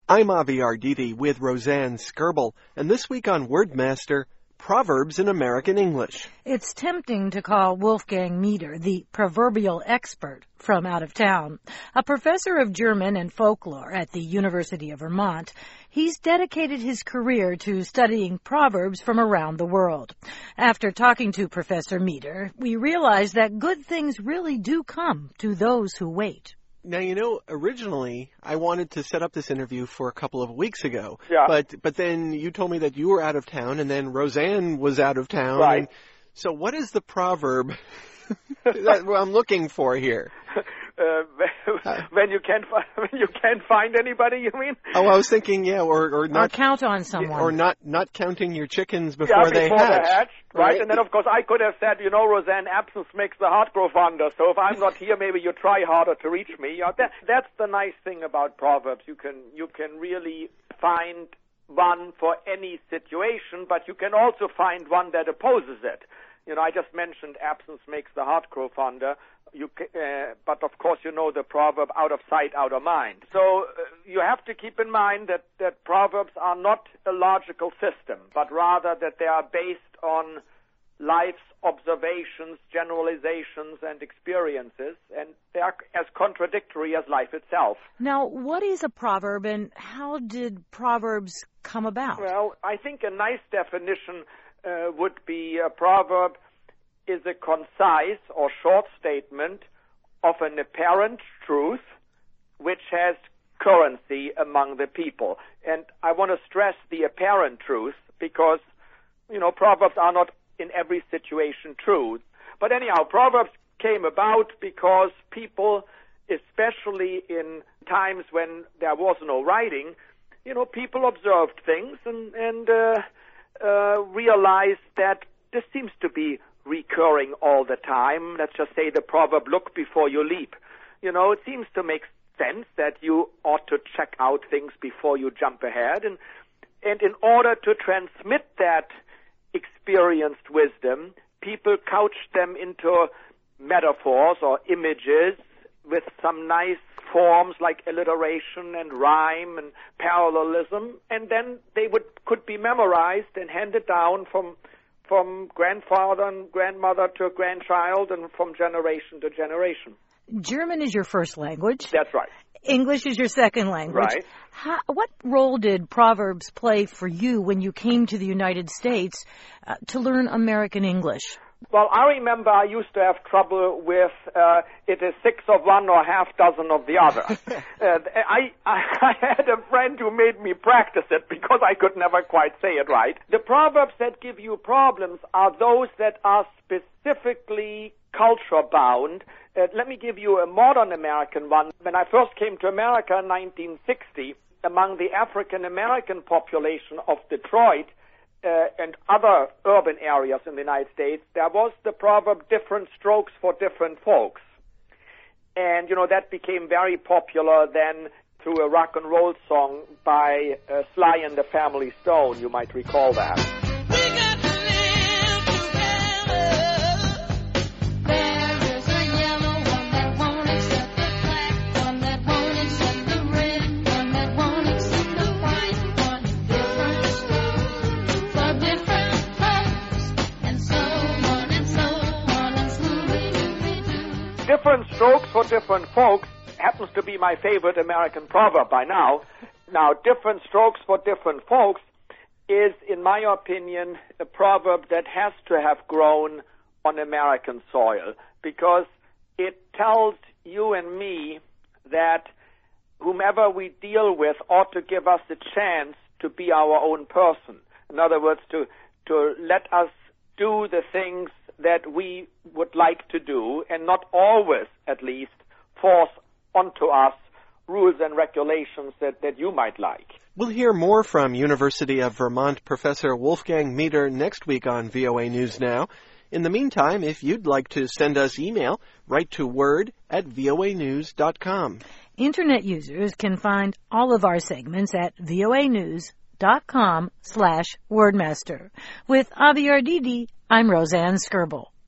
I'm Avi Arditi with Roseanne Skirble, and this week on Wordmaster, Proverbs in American English. It's tempting to call Wolfgang Mieder the proverbial expert from out of town. A professor of German and folklore at the University of Vermont, he's dedicated his career to studying proverbs from around the world. After talking to Professor Mieder, we realized that good things really do come to those who wait. Now, originally, I wanted to set up this interview for a couple of weeks ago. Yeah. But then you told me that you were out of town, and then Roseanne was out of town. Right. And so what is the proverb that I'm looking for here? When you can't find anybody, you mean? Oh, I was thinking, or not. Or count on someone. Or not counting your chickens before they hatch. Right? And then, of course, I could have said, Roseanne, absence makes the heart grow fonder. So if I'm not here, maybe you try harder to reach me. That's the nice thing about Proverbs. You can really find one for any situation, but you can also find one that opposes it. I just mentioned absence makes the heart grow fonder. But of course, the proverb, out of sight, out of mind. So you have to keep in mind that proverbs are not a logical system, but rather that they are based on life's observations, generalizations, and experiences, and they are as contradictory as life itself. Now, what is a proverb, and how did proverbs come about? Well, I think a nice definition would be a proverb is a concise or short statement of an apparent truth which has currency among the people. And I want to stress the apparent truth because, proverbs are not in every situation true. But anyhow, proverbs came about because people, especially in times when there was no writing, people observed things and realized that this seems to be recurring all the time. Let's just say the proverb, look before you leap. It seems to make sense that you ought to check out things before you jump ahead. And in order to transmit that experienced wisdom, people couched them into metaphors or images with some nice forms like alliteration and rhyme and parallelism, and then they could be memorized and handed down from grandfather and grandmother to grandchild and from generation to generation. German is your first language. That's right. English is your second language. Right. What role did Proverbs play for you when you came to the United States to learn American English? Well, I remember I used to have trouble with it is 6 of one or half dozen of the other. I had a friend who made me practice it because I could never quite say it right. The proverbs that give you problems are those that are specifically culture-bound. Let me give you a modern American one. When I first came to America in 1960, among the African-American population of Detroit, and other urban areas in the United States, there was the proverb, different strokes for different folks. And, that became very popular then through a rock and roll song by Sly and the Family Stone. You might recall that. Different strokes for different folks happens to be my favorite American proverb by now. Now, different strokes for different folks is, in my opinion, a proverb that has to have grown on American soil because it tells you and me that whomever we deal with ought to give us a chance to be our own person. In other words, to let us do the things that we would like to do and not always, at least, force onto us rules and regulations that you might like. We'll hear more from University of Vermont Professor Wolfgang Mieder next week on VOA News Now. In the meantime, if you'd like to send us email, write to word@voanews.com. Internet users can find all of our segments at voanews.com/wordmaster. With Avi Arditi, I'm Roseanne Skirble.